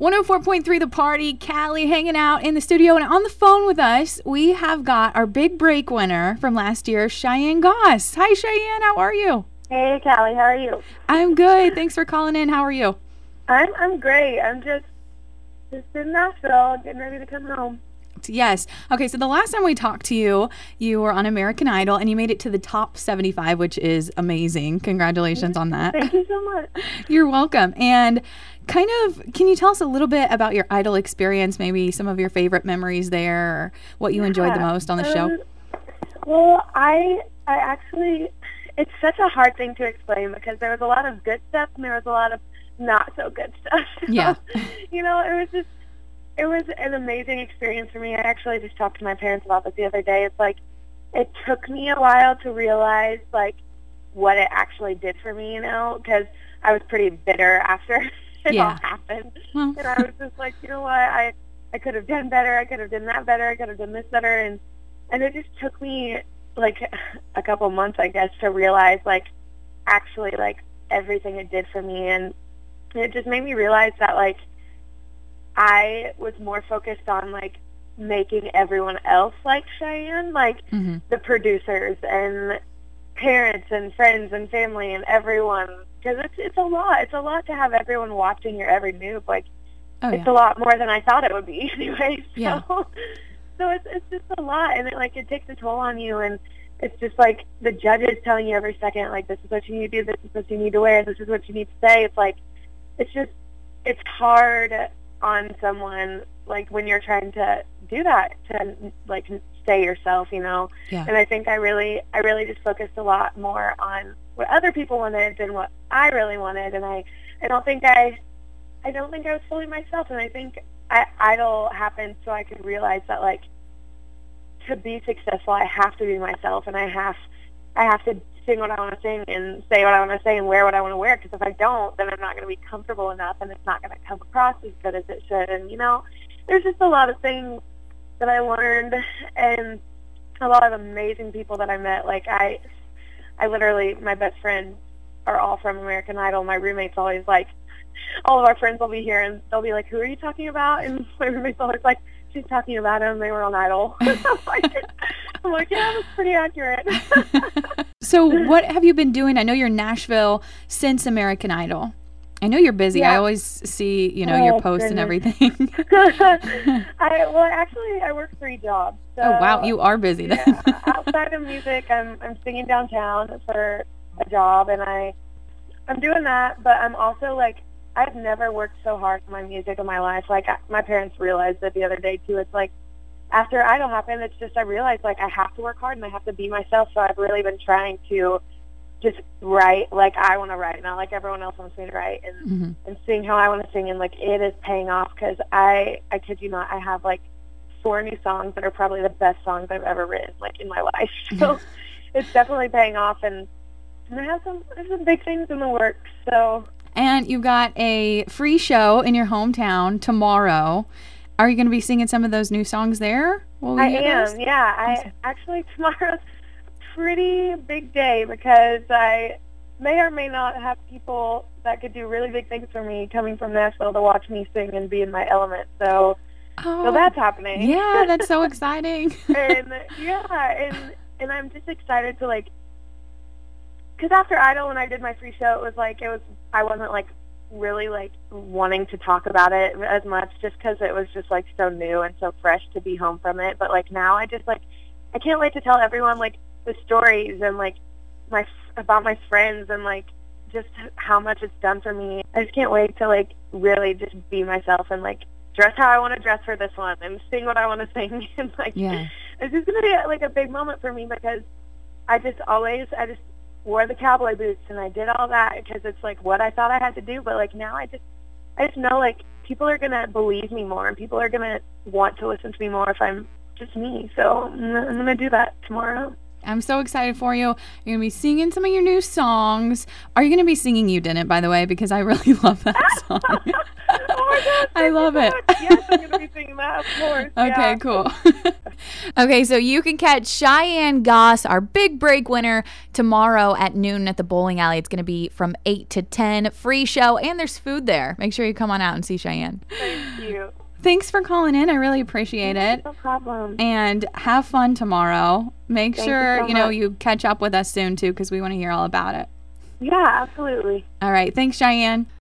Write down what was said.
104.3 The Party, Callie hanging out in the studio. And on the phone with us, we have got our big break winner from last year, Cheyenne Goss. Hi, Cheyenne. How are you? Hey, Callie. How are you? I'm good. Thanks for calling in. How are you? I'm great. I'm just in Nashville, getting ready to come home. Yes. Okay, so the last time we talked to you, you were on American Idol, and you made it to the top 75, which is amazing. Congratulations on that. Thank you so much. You're welcome. And can you tell us a little bit about your Idol experience, maybe some of your favorite memories there, or what you enjoyed the most on the show? Well, I actually, it's such a hard thing to explain because there was a lot of good stuff and there was a lot of not so good stuff. Yeah. It was an amazing experience for me. I actually just talked to my parents about this the other day. It's like, it took me a while to realize, like, what it actually did for me, because I was pretty bitter after it all happened. Well. And I was just like, you know what, I could have done better. I could have done that better. I could have done this better. And it just took me, like, a couple months, I guess, to realize, like, actually, like, everything it did for me. And it just made me realize that, like, I was more focused on, like, making everyone else like Cheyenne, like the producers and parents and friends and family and everyone, because it's a lot. It's a lot to have everyone watching your every move. Like, it's a lot more than I thought it would be anyway. So it's just a lot, and it takes a toll on you, and it's just like the judges telling you every second, like, this is what you need to do, this is what you need to wear, this is what you need to say. It's like, it's hard on someone, like, when you're trying to do that, to, like, stay yourself, Yeah. And I think I really just focused a lot more on what other people wanted than what I really wanted, and I don't think I was fully myself, and I think Idol happened so I could realize that, like, to be successful, I have to be myself, and I have to sing what I want to sing and say what I want to say and wear what I want to wear, because if I don't, then I'm not going to be comfortable enough, and it's not going to come across as good as it should. And, there's just a lot of things that I learned and a lot of amazing people that I met. Like, I literally, my best friends are all from American Idol. My roommate's always like, all of our friends will be here, and they'll be like, who are you talking about? And my roommate's always like, she's talking about him. They were on Idol. I'm like, yeah, that's pretty accurate. So what have you been doing? I know you're in Nashville since American Idol. I know you're busy. Yeah. I always see, your posts and everything. I work 3 jobs. So, oh, wow. You are busy then. Yeah, outside of music, I'm singing downtown for a job, and I'm doing that, but I'm also, like, I've never worked so hard on my music in my life. Like, my parents realized it the other day, too. It's like, after Idol happened, it's just I realized, like, I have to work hard and I have to be myself, so I've really been trying to just write like I want to write, not like everyone else wants me to write, and sing how I want to sing, and, like, it is paying off, because I kid you not, I have, like, 4 new songs that are probably the best songs I've ever written, like, in my life. So it's definitely paying off, and there's some big things in the works, so... And you've got a free show in your hometown tomorrow. Are you going to be singing some of those new songs there? I am, yeah. Actually, tomorrow's a pretty big day, because I may or may not have people that could do really big things for me coming from Nashville to watch me sing and be in my element. So that's happening. Yeah, that's so exciting. and I'm just excited to, like, because after Idol, when I did my free show, I wasn't, like, really, like, wanting to talk about it as much, just because it was just, like, so new and so fresh to be home from it. But, like, now I just, like, I can't wait to tell everyone, like, the stories and, like, about my friends and, like, just how much it's done for me. I just can't wait to, like, really just be myself and, like, dress how I want to dress for this one and sing what I want to sing. And, like, it's just going to be, like, a big moment for me, because I just wore the cowboy boots and I did all that because it's, like, what I thought I had to do. But, like, now I just know, like, people are going to believe me more and people are going to want to listen to me more if I'm just me. So I'm going to do that tomorrow. I'm so excited for you. You're going to be singing some of your new songs. Are you going to be singing You Didn't, by the way? Because I really love that song. Oh my gosh, I love it. Yes, I'm going to be singing that, of course. Okay, cool. Okay, so you can catch Cheyenne Goss, our big break winner, tomorrow at noon at the bowling alley. It's going to be from 8 to 10, free show, and there's food there. Make sure you come on out and see Cheyenne. Thank you. Thanks for calling in. I really appreciate it. No problem. And have fun tomorrow. Make Thank sure, you so much. you catch up with us soon, too, because we want to hear all about it. Yeah, absolutely. All right. Thanks, Cheyenne.